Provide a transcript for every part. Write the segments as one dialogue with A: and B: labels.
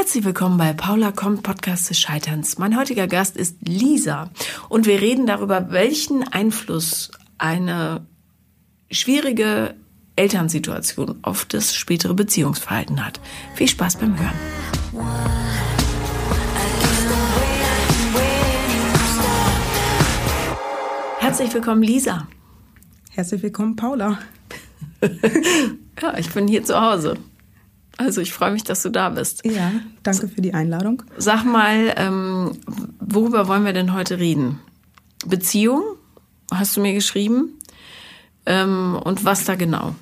A: Herzlich willkommen bei Paula kommt, Podcast des Scheiterns. Mein heutiger Gast ist Lisa und wir reden darüber, welchen Einfluss eine schwierige Elternsituation auf das spätere Beziehungsverhalten hat. Viel Spaß beim Hören. Herzlich willkommen, Lisa.
B: Herzlich willkommen, Paula.
A: Ja, ich bin hier zu Hause. Also ich freue mich, dass du da bist.
B: Ja, danke für die Einladung.
A: Sag mal, worüber wollen wir denn heute reden? Beziehung, hast du mir geschrieben. Und was da genau?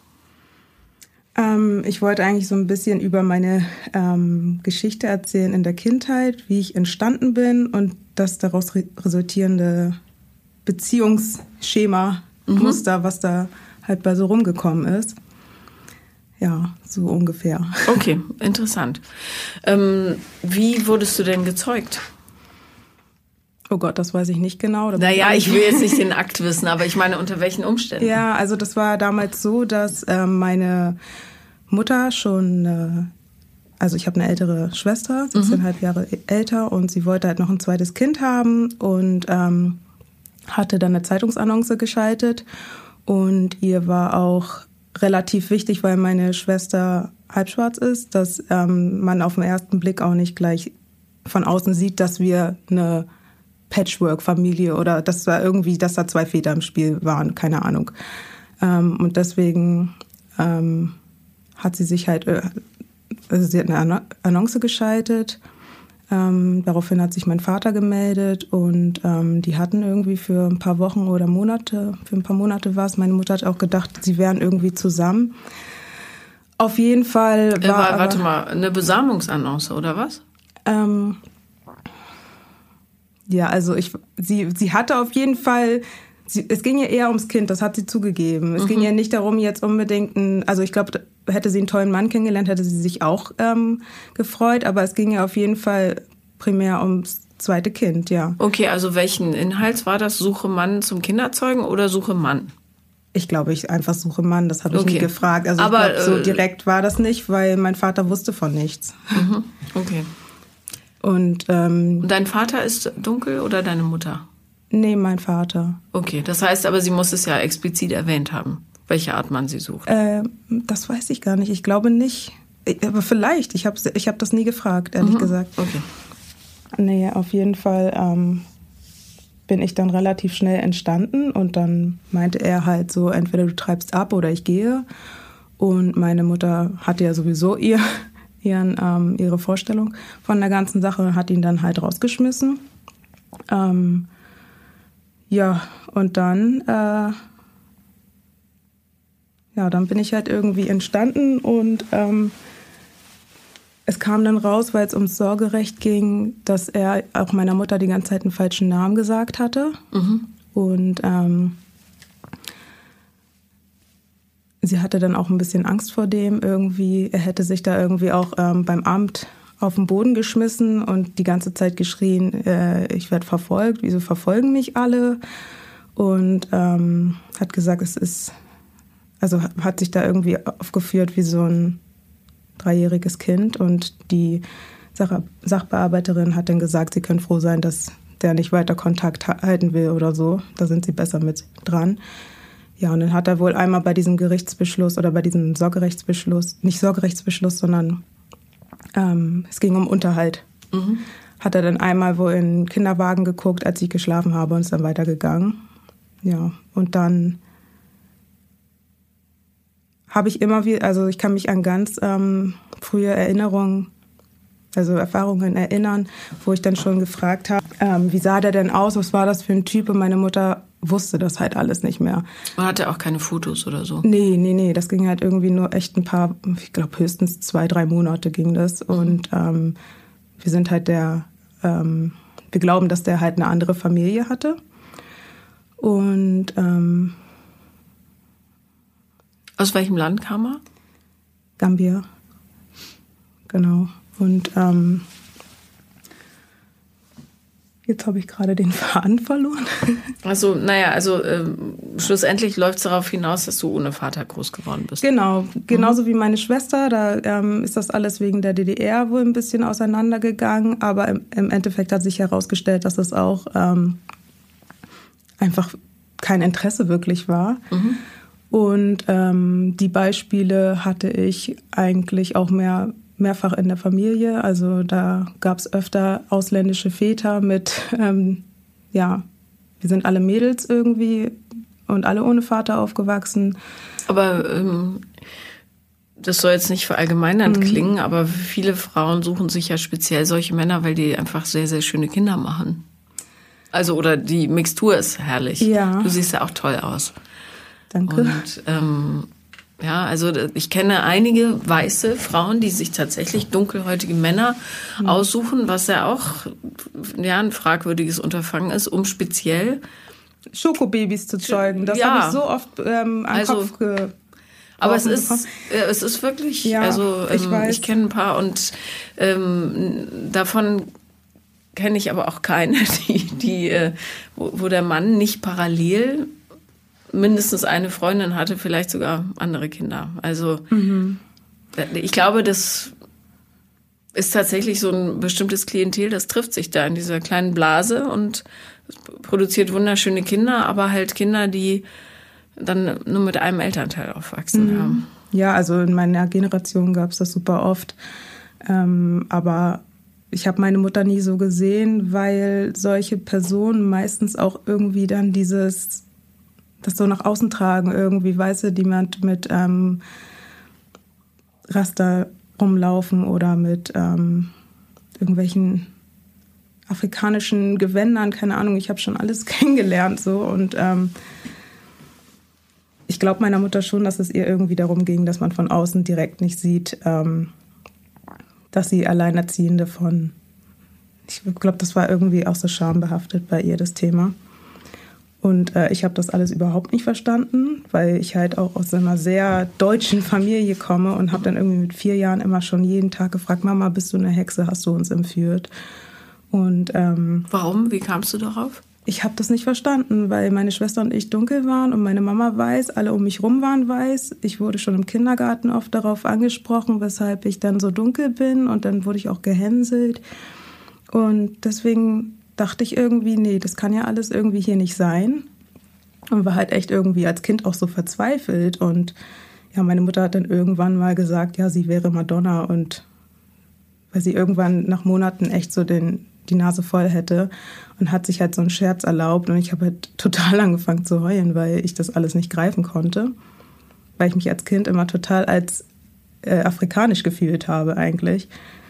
B: Ich wollte eigentlich so ein bisschen über meine Geschichte erzählen in der Kindheit, wie ich entstanden bin und das daraus resultierende Beziehungsschema, Muster, was da halt bei so rumgekommen ist. Ja, so ungefähr.
A: Okay, interessant. Wie wurdest du denn gezeugt?
B: Oh Gott, das weiß ich nicht genau.
A: Naja, ich will jetzt nicht den Akt wissen, aber ich meine, unter welchen Umständen?
B: Ja, also das war damals so, dass meine Mutter schon, also ich habe eine ältere Schwester, 16,5 Jahre älter, und sie wollte halt noch ein zweites Kind haben und hatte dann eine Zeitungsannonce geschaltet. Und ihr war auch relativ wichtig, weil meine Schwester halbschwarz ist, dass man auf den ersten Blick auch nicht gleich von außen sieht, dass wir eine Patchwork-Familie oder dass da 2 Väter im Spiel waren, keine Ahnung. Und deswegen hat sie sich halt, also sie hat eine Annonce geschaltet. Daraufhin hat sich mein Vater gemeldet und die hatten irgendwie für ein paar Wochen oder Monate, für ein paar Monate war es, meine Mutter hat auch gedacht, sie wären irgendwie zusammen. Auf jeden Fall war
A: warte mal, eine Besamungsannonce oder was?
B: Ja, also sie hatte auf jeden Fall, es ging ja eher ums Kind, das hat sie zugegeben. Es ging ja nicht darum, jetzt unbedingt, also ich glaube, hätte sie einen tollen Mann kennengelernt, hätte sie sich auch gefreut, aber es ging ja auf jeden Fall primär ums zweite Kind, ja.
A: Okay, also welchen Inhalts war das? Suche Mann zum Kinderzeugen oder Suche Mann?
B: Ich glaube, ich einfach suche Mann, das habe ich nie gefragt. Also
A: aber,
B: ich glaube, so direkt war das nicht, weil mein Vater wusste von nichts.
A: Okay.
B: Und
A: dein Vater ist dunkel oder deine Mutter?
B: Nee, mein Vater.
A: Okay, das heißt aber, sie muss es ja explizit erwähnt haben, welche Art Mann sie sucht.
B: Das weiß ich gar nicht. Ich glaube nicht. Aber vielleicht. Ich hab das nie gefragt, ehrlich gesagt.
A: Okay.
B: Nee, auf jeden Fall bin ich dann relativ schnell entstanden und dann meinte er halt so, entweder du treibst ab oder ich gehe. Und meine Mutter hatte ja sowieso ihre Vorstellung von der ganzen Sache und hat ihn dann halt rausgeschmissen. Ja, und dann dann bin ich halt irgendwie entstanden und es kam dann raus, weil es ums Sorgerecht ging, dass er auch meiner Mutter die ganze Zeit einen falschen Namen gesagt hatte. Und sie hatte dann auch ein bisschen Angst vor dem irgendwie. Er hätte sich da irgendwie auch beim Amt auf den Boden geschmissen und die ganze Zeit geschrien, ich werde verfolgt, wieso verfolgen mich alle? Und hat gesagt, hat sich da irgendwie aufgeführt wie so ein 3-jähriges Kind. Und die Sachbearbeiterin hat dann gesagt, sie können froh sein, dass der nicht weiter Kontakt halten will oder so. Da sind sie besser mit dran. Ja, und dann hat er wohl einmal bei diesem Gerichtsbeschluss oder bei diesem Sorgerechtsbeschluss, nicht Sorgerechtsbeschluss, sondern es ging um Unterhalt. Hat er dann einmal wohl in den Kinderwagen geguckt, als ich geschlafen habe, und ist dann weitergegangen. Ja, und dann habe ich immer wieder, also ich kann mich an ganz frühe Erfahrungen erinnern, wo ich dann schon gefragt habe, wie sah der denn aus, was war das für ein Typ? Und meine Mutter wusste das halt alles nicht mehr.
A: Man hatte auch keine Fotos oder so?
B: Nee, das ging halt irgendwie nur echt ein paar, ich glaube höchstens 2-3 Monate ging das. Und wir sind halt wir glauben, dass der halt eine andere Familie hatte. Und
A: aus welchem Land kam er?
B: Gambia. Genau. Und Jetzt habe ich gerade den Faden verloren.
A: Also, schlussendlich läuft es darauf hinaus, dass du ohne Vater groß geworden bist.
B: Genau, genauso wie meine Schwester. Da ist das alles wegen der DDR wohl ein bisschen auseinandergegangen. Aber im Endeffekt hat sich herausgestellt, dass es auch einfach kein Interesse wirklich war. Mhm. Und die Beispiele hatte ich eigentlich auch mehrfach in der Familie. Also da gab es öfter ausländische Väter mit, wir sind alle Mädels irgendwie und alle ohne Vater aufgewachsen.
A: Aber das soll jetzt nicht verallgemeinernd klingen, aber viele Frauen suchen sich ja speziell solche Männer, weil die einfach sehr, sehr schöne Kinder machen. Also, oder die Mixtur ist herrlich.
B: Ja.
A: Du siehst ja auch toll aus.
B: Danke.
A: Und also ich kenne einige weiße Frauen, die sich tatsächlich dunkelhäutige Männer aussuchen, was ja auch ein fragwürdiges Unterfangen ist, um speziell
B: Schokobabys zu zeugen. Das habe ich so oft am Kopf geworfen.
A: Aber es ist wirklich, ich kenne ein paar und davon kenne ich aber auch keine, wo der Mann nicht parallel mindestens eine Freundin hatte, vielleicht sogar andere Kinder. Also ich glaube, das ist tatsächlich so ein bestimmtes Klientel, das trifft sich da in dieser kleinen Blase und produziert wunderschöne Kinder, aber halt Kinder, die dann nur mit einem Elternteil aufwachsen haben.
B: Ja, also in meiner Generation gab es das super oft. Aber ich habe meine Mutter nie so gesehen, weil solche Personen meistens auch irgendwie dann das so nach außen tragen, irgendwie, weißt du, die mit Raster rumlaufen oder mit irgendwelchen afrikanischen Gewändern, keine Ahnung, ich habe schon alles kennengelernt so und ich glaube meiner Mutter schon, dass es ihr irgendwie darum ging, dass man von außen direkt nicht sieht, dass sie Alleinerziehende ich glaube, das war irgendwie auch so schambehaftet bei ihr, das Thema. Und ich habe das alles überhaupt nicht verstanden, weil ich halt auch aus einer sehr deutschen Familie komme und habe dann irgendwie mit 4 Jahren immer schon jeden Tag gefragt, Mama, bist du eine Hexe, hast du uns entführt? Und
A: warum? Wie kamst du darauf?
B: Ich habe das nicht verstanden, weil meine Schwester und ich dunkel waren und meine Mama weiß, alle um mich rum waren weiß. Ich wurde schon im Kindergarten oft darauf angesprochen, weshalb ich dann so dunkel bin und dann wurde ich auch gehänselt. Und deswegen dachte ich irgendwie, nee, das kann ja alles irgendwie hier nicht sein. Und war halt echt irgendwie als Kind auch so verzweifelt. Und ja, meine Mutter hat dann irgendwann mal gesagt, ja, sie wäre Madonna. Und weil sie irgendwann nach Monaten echt so die Nase voll hätte und hat sich halt so einen Scherz erlaubt. Und ich habe halt total angefangen zu heulen, weil ich das alles nicht greifen konnte. Weil ich mich als Kind immer total als afrikanisch gefühlt habe eigentlich.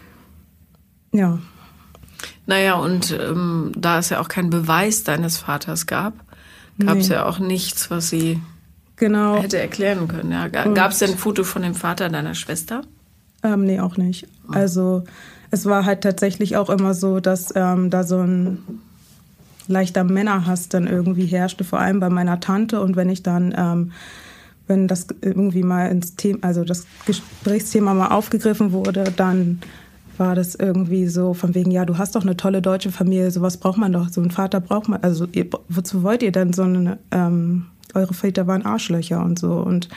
B: Ja.
A: Naja, und da es ja auch keinen Beweis deines Vaters gab es ja auch nichts, was sie hätte erklären können. Ja. Gab es denn ein Foto von dem Vater deiner Schwester?
B: Nee, auch nicht. Also es war halt tatsächlich auch immer so, dass da so ein leichter Männerhass dann irgendwie herrschte, vor allem bei meiner Tante. Und wenn ich dann, wenn das irgendwie mal ins Thema, also das Gesprächsthema mal aufgegriffen wurde, dann war das irgendwie so von wegen, ja, du hast doch eine tolle deutsche Familie, sowas braucht man doch, so einen Vater braucht man, also wozu wollt ihr denn so eine, eure Väter waren Arschlöcher und so und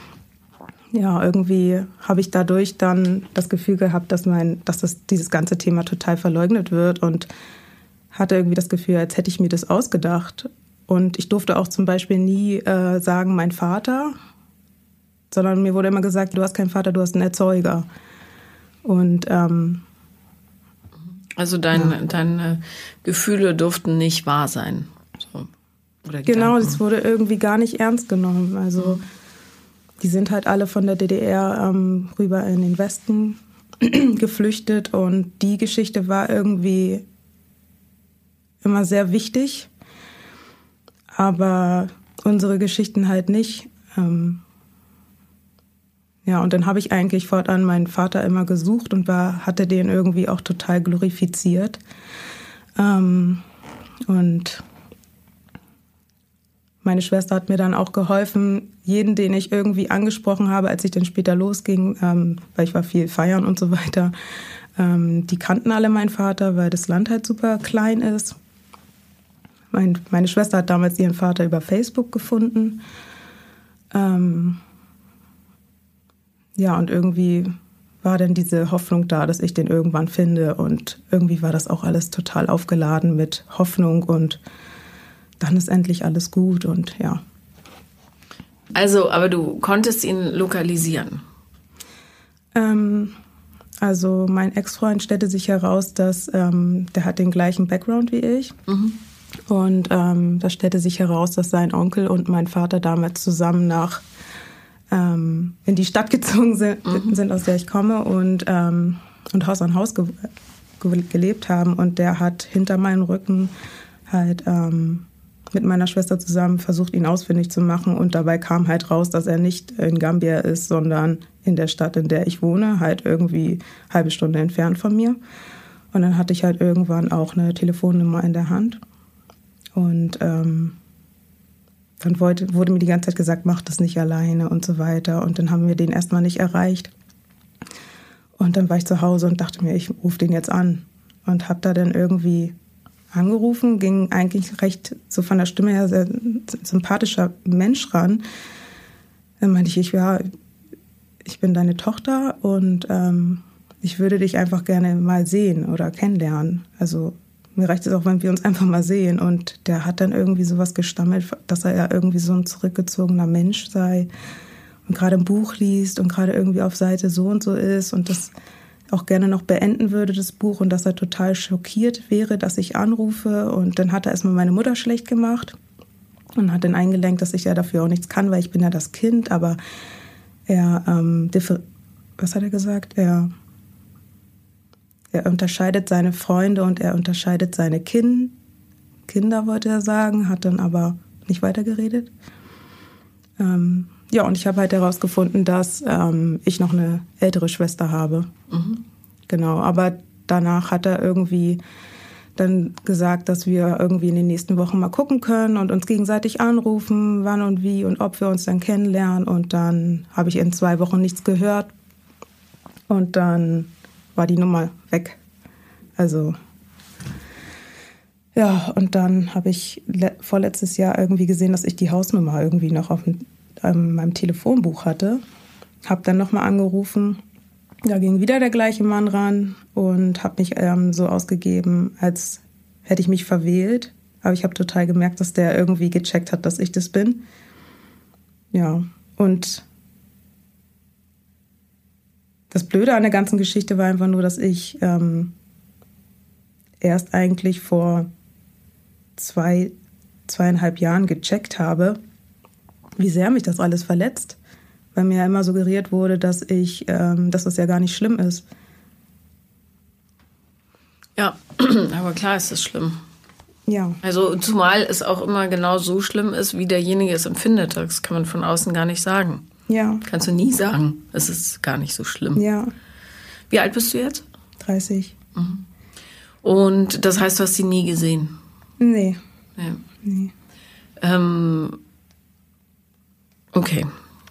B: ja, irgendwie habe ich dadurch dann das Gefühl gehabt, dass dieses ganze Thema total verleugnet wird und hatte irgendwie das Gefühl, als hätte ich mir das ausgedacht und ich durfte auch zum Beispiel nie sagen, mein Vater, sondern mir wurde immer gesagt, du hast keinen Vater, du hast einen Erzeuger. Und
A: also deine Gefühle durften nicht wahr sein. So. Oder
B: genau, das wurde irgendwie gar nicht ernst genommen. Also die sind halt alle von der DDR rüber in den Westen geflüchtet und die Geschichte war irgendwie immer sehr wichtig, aber unsere Geschichten halt nicht. Ja, und dann habe ich eigentlich fortan meinen Vater immer gesucht und hatte den irgendwie auch total glorifiziert. Und meine Schwester hat mir dann auch geholfen, jeden, den ich irgendwie angesprochen habe, als ich dann später losging, weil ich war viel feiern und so weiter, die kannten alle meinen Vater, weil das Land halt super klein ist. Meine Schwester hat damals ihren Vater über Facebook gefunden. Ja, und irgendwie war dann diese Hoffnung da, dass ich den irgendwann finde. Und irgendwie war das auch alles total aufgeladen mit Hoffnung und dann ist endlich alles gut und ja.
A: Also, aber du konntest ihn lokalisieren?
B: Also mein Ex-Freund stellte sich heraus, dass der hat den gleichen Background wie ich. Mhm. Und da stellte sich heraus, dass sein Onkel und mein Vater damals zusammen in die Stadt gezogen sind, aus der ich komme und Haus an Haus gelebt haben. Und der hat hinter meinem Rücken halt mit meiner Schwester zusammen versucht, ihn ausfindig zu machen. Und dabei kam halt raus, dass er nicht in Gambia ist, sondern in der Stadt, in der ich wohne, halt irgendwie 1/2 Stunde entfernt von mir. Und dann hatte ich halt irgendwann auch eine Telefonnummer in der Hand. Und dann wurde mir die ganze Zeit gesagt, mach das nicht alleine und so weiter. Und dann haben wir den erstmal nicht erreicht. Und dann war ich zu Hause und dachte mir, ich rufe den jetzt an. Und habe da dann irgendwie angerufen, ging eigentlich recht so von der Stimme her sehr sympathischer Mensch ran. Dann meinte ich bin deine Tochter und ich würde dich einfach gerne mal sehen oder kennenlernen. Also mir reicht es auch, wenn wir uns einfach mal sehen. Und der hat dann irgendwie sowas gestammelt, dass er ja irgendwie so ein zurückgezogener Mensch sei und gerade ein Buch liest und gerade irgendwie auf Seite so und so ist und das auch gerne noch beenden würde, das Buch, und dass er total schockiert wäre, dass ich anrufe. Und dann hat er erstmal meine Mutter schlecht gemacht und hat dann eingelenkt, dass ich ja dafür auch nichts kann, weil ich bin ja das Kind. Aber er, was hat er gesagt? Er unterscheidet seine Freunde und er unterscheidet seine Kinder, wollte er sagen, hat dann aber nicht weitergeredet. Ja, und ich habe halt herausgefunden, dass ich noch eine ältere Schwester habe. Mhm. Genau, aber danach hat er irgendwie dann gesagt, dass wir irgendwie in den nächsten Wochen mal gucken können und uns gegenseitig anrufen, wann und wie und ob wir uns dann kennenlernen. Und dann habe ich in 2 Wochen nichts gehört und dann war die Nummer weg. Also ja, und dann habe ich vorletztes Jahr irgendwie gesehen, dass ich die Hausnummer irgendwie noch auf meinem Telefonbuch hatte. Habe dann nochmal angerufen. Da ging wieder der gleiche Mann ran und habe mich so ausgegeben, als hätte ich mich verwählt. Aber ich habe total gemerkt, dass der irgendwie gecheckt hat, dass ich das bin. Ja, und das Blöde an der ganzen Geschichte war einfach nur, dass ich erst eigentlich vor 2,5 Jahren gecheckt habe, wie sehr mich das alles verletzt. Weil mir ja immer suggeriert wurde, dass das ja gar nicht schlimm ist.
A: Ja, aber klar ist es schlimm.
B: Ja.
A: Also zumal es auch immer genau so schlimm ist, wie derjenige es empfindet. Das kann man von außen gar nicht sagen.
B: Ja.
A: Kannst du nie sagen, es ist gar nicht so schlimm.
B: Ja.
A: Wie alt bist du jetzt?
B: 30.
A: Mhm. Und das heißt, du hast sie nie gesehen?
B: Nee.
A: Ja.
B: Nee.
A: Okay.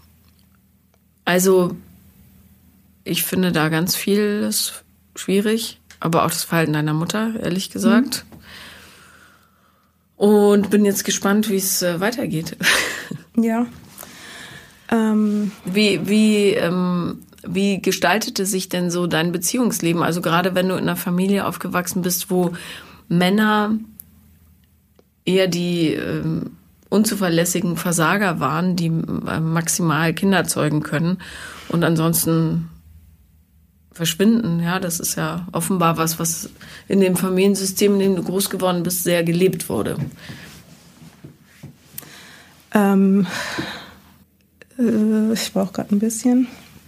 A: Also, ich finde da ganz vieles schwierig, aber auch das Verhalten deiner Mutter, ehrlich gesagt. Und bin jetzt gespannt, wie es weitergeht.
B: Ja.
A: Wie gestaltete sich denn so dein Beziehungsleben? Also gerade wenn du in einer Familie aufgewachsen bist, wo Männer eher die unzuverlässigen Versager waren, die maximal Kinder zeugen können und ansonsten verschwinden. Ja, das ist ja offenbar was in dem Familiensystem, in dem du groß geworden bist, sehr gelebt wurde.
B: Ich brauche gerade ein bisschen.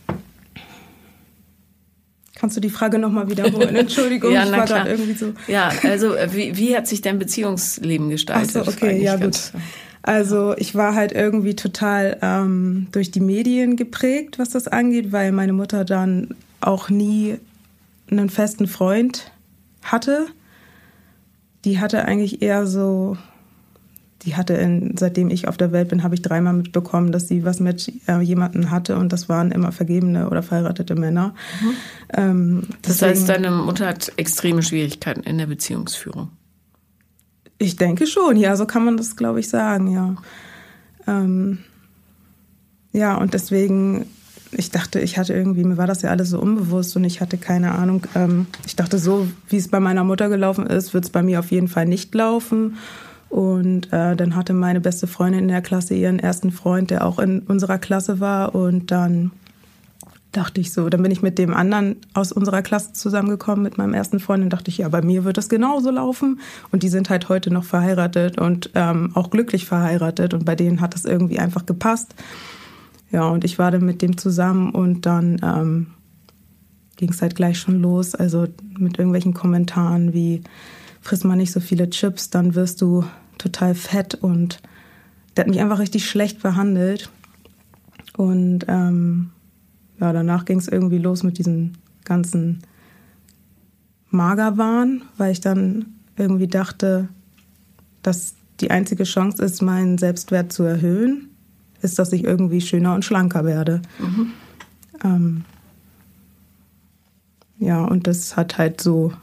B: Kannst du die Frage nochmal wiederholen? Entschuldigung,
A: ja,
B: ich war gerade irgendwie so.
A: Ja, also wie hat sich dein Beziehungsleben gestaltet?
B: Ach so, okay, ja gut. Also ich war halt irgendwie total durch die Medien geprägt, was das angeht, weil meine Mutter dann auch nie einen festen Freund hatte. Die hatte eigentlich eher so, seitdem ich auf der Welt bin, habe ich 3-mal mitbekommen, dass sie was mit jemandem hatte und das waren immer vergebene oder verheiratete Männer.
A: Das heißt, deine Mutter hat extreme Schwierigkeiten in der Beziehungsführung?
B: Ich denke schon, ja, so kann man das, glaube ich, sagen, ja. Ja, und deswegen, ich dachte, mir war das ja alles so unbewusst und ich hatte keine Ahnung. Ich dachte, so wie es bei meiner Mutter gelaufen ist, wird es bei mir auf jeden Fall nicht laufen. Und dann hatte meine beste Freundin in der Klasse ihren ersten Freund, der auch in unserer Klasse war. Und dann dachte ich so, dann bin ich mit dem anderen aus unserer Klasse zusammengekommen, mit meinem ersten Freund. Und dachte ich, ja, bei mir wird das genauso laufen. Und die sind halt heute noch verheiratet und auch glücklich verheiratet. Und bei denen hat das irgendwie einfach gepasst. Ja, und ich war dann mit dem zusammen und dann ging es halt gleich schon los. Also mit irgendwelchen Kommentaren wie, friss mal nicht so viele Chips, dann wirst du total fett. Und der hat mich einfach richtig schlecht behandelt. Und ja, danach ging es irgendwie los mit diesem ganzen Magerwahn, weil ich dann irgendwie dachte, dass die einzige Chance ist, meinen Selbstwert zu erhöhen, ist, dass ich irgendwie schöner und schlanker werde. Ja, und das hat halt so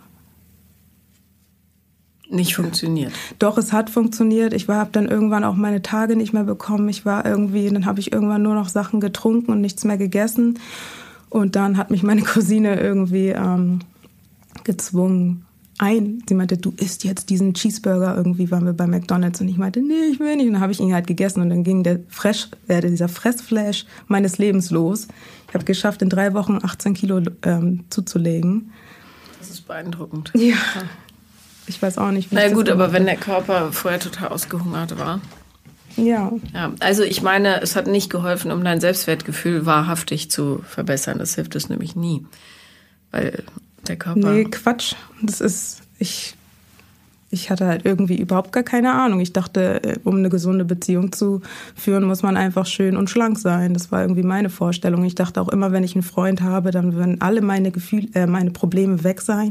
A: nicht funktioniert.
B: Doch, es hat funktioniert. Ich habe dann irgendwann auch meine Tage nicht mehr bekommen. Dann habe ich irgendwann nur noch Sachen getrunken und nichts mehr gegessen. Und dann hat mich meine Cousine irgendwie gezwungen. Sie meinte, du isst jetzt diesen Cheeseburger. Irgendwie waren wir bei McDonald's und ich meinte, nee, ich will nicht. Und dann habe ich ihn halt gegessen und dann ging dieser Fressflash meines Lebens los. Ich habe geschafft, in 3 Wochen 18 Kilo zuzulegen.
A: Das ist beeindruckend.
B: Ja. Ich weiß auch nicht, wie
A: Na gut, aber wenn der Körper vorher total ausgehungert war.
B: Ja.
A: Ja. Also ich meine, es hat nicht geholfen, um dein Selbstwertgefühl wahrhaftig zu verbessern. Das hilft es nämlich nie. Weil der Körper...
B: Nee, Quatsch. Ich hatte halt irgendwie überhaupt gar keine Ahnung. Ich dachte, um eine gesunde Beziehung zu führen, muss man einfach schön und schlank sein. Das war irgendwie meine Vorstellung. Ich dachte auch immer, wenn ich einen Freund habe, dann würden alle meine Probleme weg sein.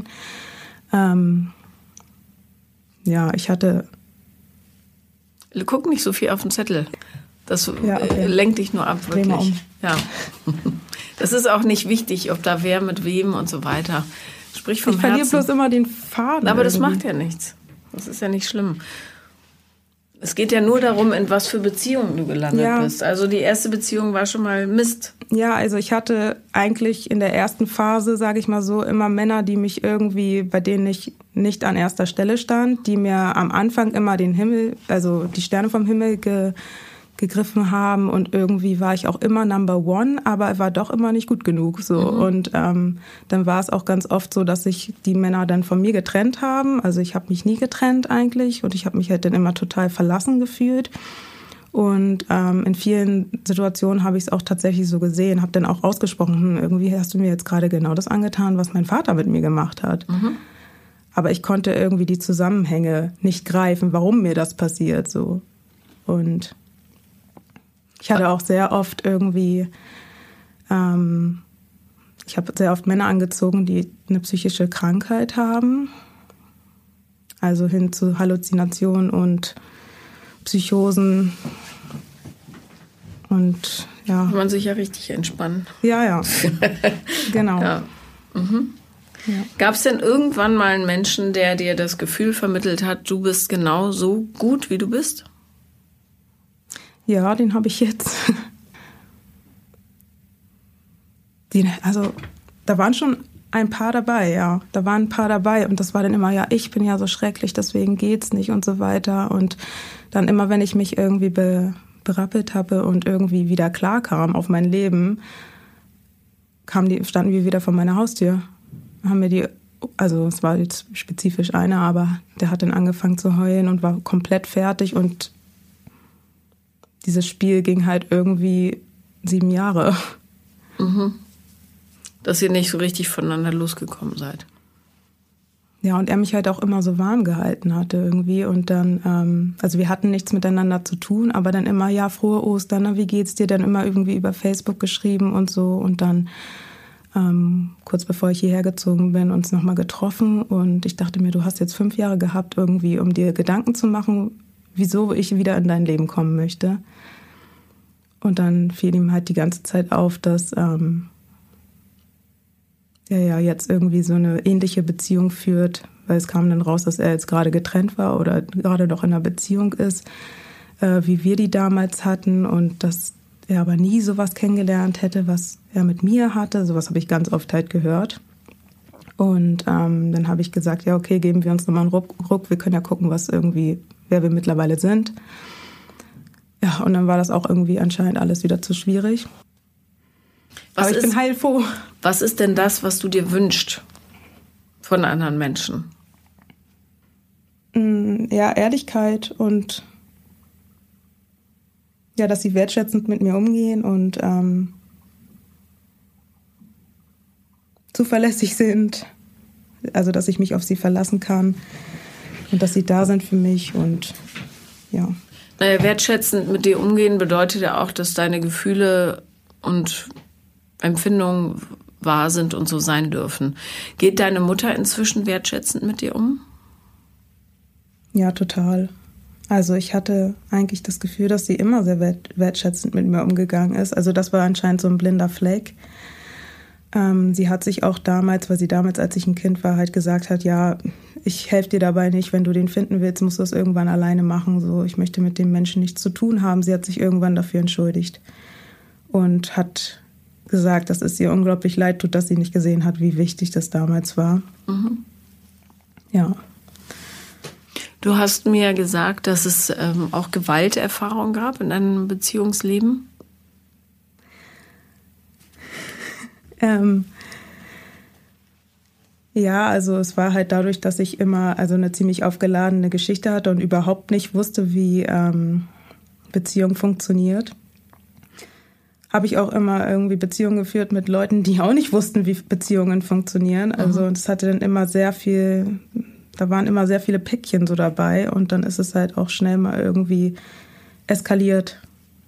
B: Ja, ich hatte...
A: Guck nicht so viel auf den Zettel. Das lenkt dich nur ab, wirklich.
B: Dreh mal um.
A: Ja. Das ist auch nicht wichtig, ob da wer mit wem und so weiter. Sprich vom Herzen.
B: Ich verliere bloß immer den Faden.
A: Aber das macht ja nichts. Das ist ja nicht schlimm. Es geht ja nur darum, in was für Beziehungen du gelandet bist. Also die erste Beziehung war schon mal Mist.
B: Ja, also ich hatte eigentlich in der ersten Phase, sage ich mal so, immer Männer, bei denen ich nicht an erster Stelle stand, die mir am Anfang immer den Himmel, also die Sterne vom Himmel gegriffen haben und irgendwie war ich auch immer Number One, aber er war doch immer nicht gut genug. So. Und dann war es auch ganz oft so, dass sich die Männer dann von mir getrennt haben. Also ich habe mich nie getrennt eigentlich und ich habe mich halt dann immer total verlassen gefühlt. Und in vielen Situationen habe ich es auch tatsächlich so gesehen, habe dann auch ausgesprochen, irgendwie hast du mir jetzt gerade genau das angetan, was mein Vater mit mir gemacht hat. Aber ich konnte irgendwie die Zusammenhänge nicht greifen, warum mir das passiert. So. Und ich hatte auch sehr oft irgendwie, ich habe sehr oft Männer angezogen, die eine psychische Krankheit haben. Also hin zu Halluzinationen und Psychosen. Und ja.
A: Kann man sich ja richtig entspannen.
B: Ja. Genau.
A: Ja. Ja. Gab es denn irgendwann mal einen Menschen, der dir das Gefühl vermittelt hat, du bist genau so gut, wie du bist?
B: Ja, den habe ich jetzt. Da waren schon ein paar dabei, ja. Da waren ein paar dabei und das war dann immer, ja, ich bin ja so schrecklich, deswegen geht's nicht und so weiter. Und dann immer, wenn ich mich irgendwie berappelt habe und irgendwie wieder klar kam auf mein Leben, standen wir wieder vor meiner Haustür. Es war jetzt spezifisch einer, aber der hat dann angefangen zu heulen und war komplett fertig und dieses Spiel ging halt irgendwie 7 Jahre.
A: Dass ihr nicht so richtig voneinander losgekommen seid.
B: Ja, und er mich halt auch immer so warm gehalten hatte irgendwie. Und dann, also wir hatten nichts miteinander zu tun, aber dann immer, ja, frohe Ostern, na, wie geht's dir? Dann immer irgendwie über Facebook geschrieben und so. Und dann, kurz bevor ich hierher gezogen bin, uns nochmal getroffen. Und ich dachte mir, du hast jetzt 5 Jahre gehabt, irgendwie, um dir Gedanken zu machen, wieso ich wieder in dein Leben kommen möchte. Und dann fiel ihm halt die ganze Zeit auf, dass jetzt irgendwie so eine ähnliche Beziehung führt, weil es kam dann raus, dass er jetzt gerade getrennt war oder gerade noch in einer Beziehung ist, wie wir die damals hatten und dass er aber nie sowas kennengelernt hätte, was er mit mir hatte. Sowas habe ich ganz oft halt gehört. Und dann habe ich gesagt, ja okay, geben wir uns nochmal einen Ruck, wir können ja gucken, wer wir mittlerweile sind. Ja, und dann war das auch irgendwie anscheinend alles wieder zu schwierig. Aber ich bin heilfroh.
A: Was ist denn das, was du dir wünschst von anderen Menschen?
B: Ja, Ehrlichkeit und ja, dass sie wertschätzend mit mir umgehen und zuverlässig sind. Also, dass ich mich auf sie verlassen kann und dass sie da sind für mich und ja.
A: Naja, wertschätzend mit dir umgehen bedeutet ja auch, dass deine Gefühle und Empfindungen wahr sind und so sein dürfen. Geht deine Mutter inzwischen wertschätzend mit dir um?
B: Ja, total. Also ich hatte eigentlich das Gefühl, dass sie immer sehr wertschätzend mit mir umgegangen ist. Also das war anscheinend so ein blinder Fleck. Sie hat sich auch damals, weil sie damals, als ich ein Kind war, halt gesagt hat, ja, ich helfe dir dabei nicht, wenn du den finden willst, musst du es irgendwann alleine machen. So, ich möchte mit dem Menschen nichts zu tun haben. Sie hat sich irgendwann dafür entschuldigt und hat gesagt, dass es ihr unglaublich leid tut, dass sie nicht gesehen hat, wie wichtig das damals war. Mhm. Ja.
A: Du hast mir gesagt, dass es auch Gewalterfahrungen gab in deinem Beziehungsleben.
B: Ja, also es war halt dadurch, dass ich immer eine ziemlich aufgeladene Geschichte hatte und überhaupt nicht wusste, wie Beziehung funktioniert. Habe ich auch immer irgendwie Beziehungen geführt mit Leuten, die auch nicht wussten, wie Beziehungen funktionieren. Also das hatte dann immer da waren immer sehr viele Päckchen so dabei und dann ist es halt auch schnell mal irgendwie eskaliert.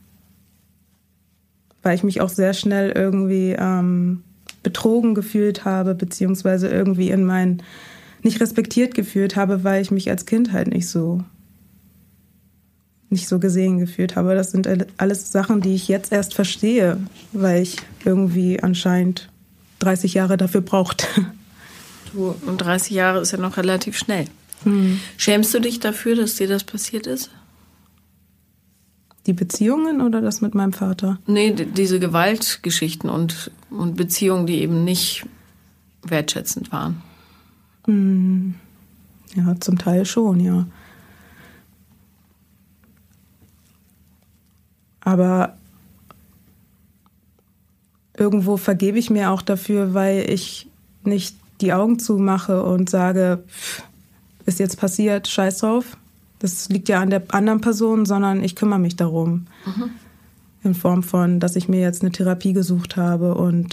B: Weil ich mich auch sehr schnell irgendwie betrogen gefühlt habe, beziehungsweise irgendwie nicht respektiert gefühlt habe, weil ich mich als Kind halt nicht so gesehen gefühlt habe. Das sind alles Sachen, die ich jetzt erst verstehe, weil ich irgendwie anscheinend 30 Jahre dafür brauchte.
A: Und 30 Jahre ist ja noch relativ schnell. Schämst du dich dafür, dass dir das passiert ist?
B: Die Beziehungen oder das mit meinem Vater?
A: Nee, diese Gewaltgeschichten und Beziehungen, die eben nicht wertschätzend waren.
B: Ja, zum Teil schon, ja. Aber irgendwo vergebe ich mir auch dafür, weil ich nicht die Augen zumache und sage, ist jetzt passiert, scheiß drauf. Das liegt ja an der anderen Person, sondern ich kümmere mich darum. In Form von, dass ich mir jetzt eine Therapie gesucht habe und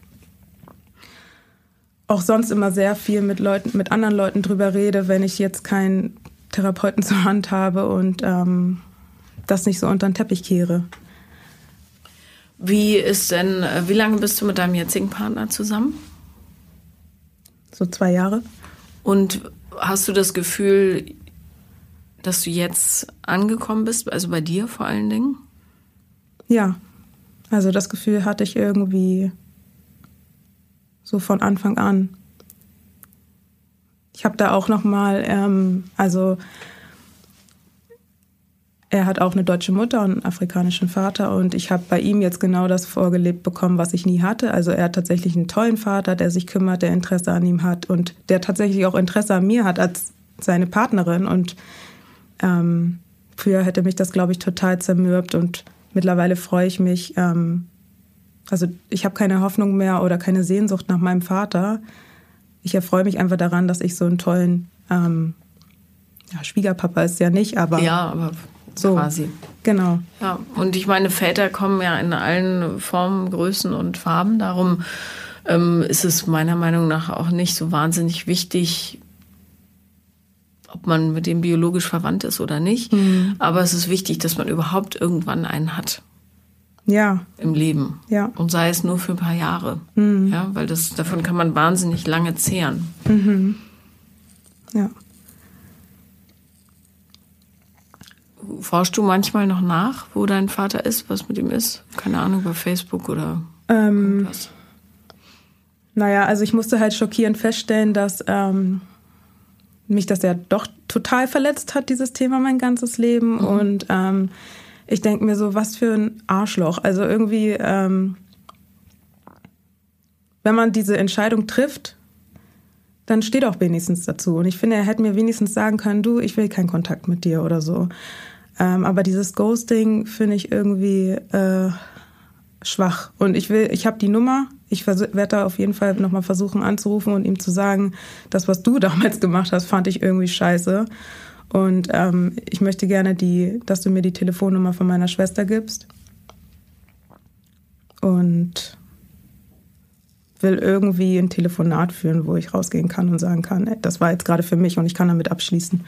B: auch sonst immer sehr viel mit anderen Leuten drüber rede, wenn ich jetzt keinen Therapeuten zur Hand habe und das nicht so unter den Teppich kehre.
A: Wie lange bist du mit deinem jetzigen Partner zusammen?
B: So 2 Jahre.
A: Und hast du das Gefühl, dass du jetzt angekommen bist, also bei dir vor allen Dingen?
B: Ja, also das Gefühl hatte ich irgendwie so von Anfang an. Ich habe da auch nochmal, er hat auch eine deutsche Mutter und einen afrikanischen Vater und ich habe bei ihm jetzt genau das vorgelebt bekommen, was ich nie hatte. Also er hat tatsächlich einen tollen Vater, der sich kümmert, der Interesse an ihm hat und der tatsächlich auch Interesse an mir hat als seine Partnerin. Und früher hätte mich das, glaube ich, total zermürbt und mittlerweile freue ich mich. Also ich habe keine Hoffnung mehr oder keine Sehnsucht nach meinem Vater. Ich erfreue mich einfach daran, dass ich so einen tollen Schwiegerpapa ist ja nicht, aber...
A: Ja, aber... So, quasi.
B: Genau.
A: Ja, und ich meine, Väter kommen ja in allen Formen, Größen und Farben. Darum ist es meiner Meinung nach auch nicht so wahnsinnig wichtig, ob man mit dem biologisch verwandt ist oder nicht. Aber es ist wichtig, dass man überhaupt irgendwann einen hat.
B: Ja.
A: Im Leben.
B: Ja.
A: Und sei es nur für ein paar Jahre. Ja, weil davon kann man wahnsinnig lange zehren.
B: Ja.
A: Forschst du manchmal noch nach, wo dein Vater ist, was mit ihm ist? Keine Ahnung, bei Facebook oder irgendwas?
B: Naja, also ich musste halt schockierend feststellen, dass mich das ja doch total verletzt hat, dieses Thema, mein ganzes Leben. Und ich denke mir so, was für ein Arschloch. Also irgendwie, wenn man diese Entscheidung trifft, dann steht auch wenigstens dazu. Und ich finde, er hätte mir wenigstens sagen können, du, ich will keinen Kontakt mit dir oder so. Aber dieses Ghosting finde ich irgendwie schwach. Und ich habe die Nummer. Ich werde da auf jeden Fall nochmal versuchen anzurufen und ihm zu sagen, das, was du damals gemacht hast, fand ich irgendwie scheiße. Und ich möchte gerne, dass du mir die Telefonnummer von meiner Schwester gibst. Und will irgendwie ein Telefonat führen, wo ich rausgehen kann und sagen kann, ey, das war jetzt gerade für mich und ich kann damit abschließen.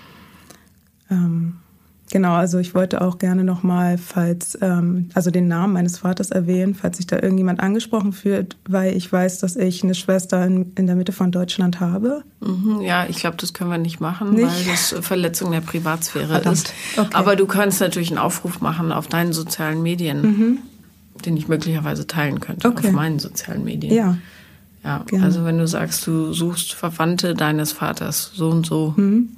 B: Genau, also ich wollte auch gerne nochmal, also den Namen meines Vaters erwähnen, falls sich da irgendjemand angesprochen fühlt, weil ich weiß, dass ich eine Schwester in der Mitte von Deutschland habe.
A: Ja, ich glaube, das können wir nicht machen, weil das Verletzung der Privatsphäre ist. Okay. Aber du kannst natürlich einen Aufruf machen auf deinen sozialen Medien, den ich möglicherweise teilen könnte, auf meinen sozialen Medien.
B: Ja,
A: gerne. Also wenn du sagst, du suchst Verwandte deines Vaters so und so,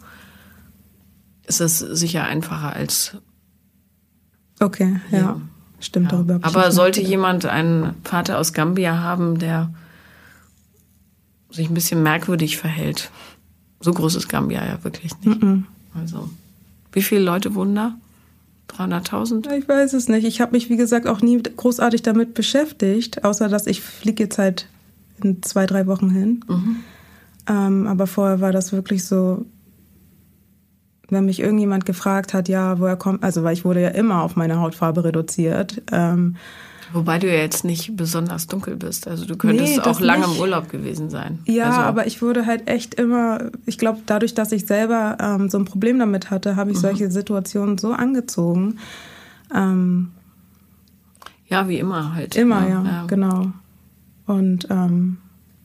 A: ist das sicher einfacher als...
B: Okay, ja. Stimmt, darüber.
A: Aber sollte jemand einen Vater aus Gambia haben, der sich ein bisschen merkwürdig verhält, so groß ist Gambia ja wirklich nicht. Also, wie viele Leute wohnen da? 300.000?
B: Ich weiß es nicht. Ich habe mich, wie gesagt, auch nie großartig damit beschäftigt, außer dass ich fliege jetzt halt in 2-3 Wochen hin. Aber vorher war das wirklich so, wenn mich irgendjemand gefragt hat, ja, woher kommt, also weil ich wurde ja immer auf meine Hautfarbe reduziert.
A: Wobei du ja jetzt nicht besonders dunkel bist. Also du könntest auch lange im Urlaub gewesen sein.
B: Ja,
A: also.
B: Aber ich wurde halt echt immer, ich glaube, dadurch, dass ich selber so ein Problem damit hatte, habe ich solche Situationen so angezogen.
A: Ja, wie immer halt.
B: Immer, ja. Genau. Und Faden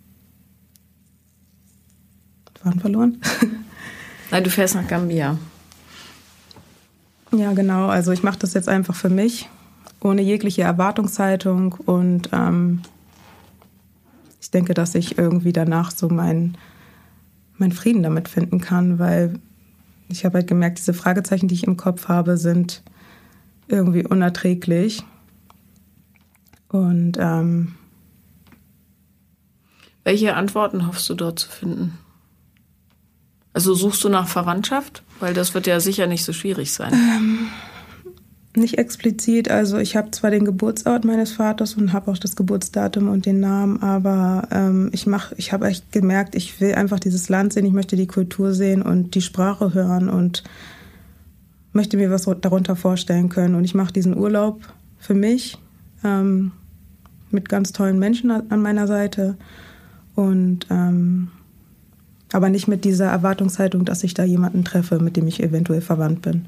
B: verloren.
A: Nein, du fährst nach Gambia.
B: Ja, genau. Also ich mache das jetzt einfach für mich, ohne jegliche Erwartungshaltung. Und ich denke, dass ich irgendwie danach so meinen Frieden damit finden kann, weil ich habe halt gemerkt, diese Fragezeichen, die ich im Kopf habe, sind irgendwie unerträglich. Und
A: welche Antworten hoffst du dort zu finden? Also suchst du nach Verwandtschaft? Weil das wird ja sicher nicht so schwierig sein.
B: Nicht explizit. Also ich habe zwar den Geburtsort meines Vaters und habe auch das Geburtsdatum und den Namen, aber ich habe echt gemerkt, ich will einfach dieses Land sehen, ich möchte die Kultur sehen und die Sprache hören und möchte mir was darunter vorstellen können. Und ich mache diesen Urlaub für mich mit ganz tollen Menschen an meiner Seite und aber nicht mit dieser Erwartungshaltung, dass ich da jemanden treffe, mit dem ich eventuell verwandt bin.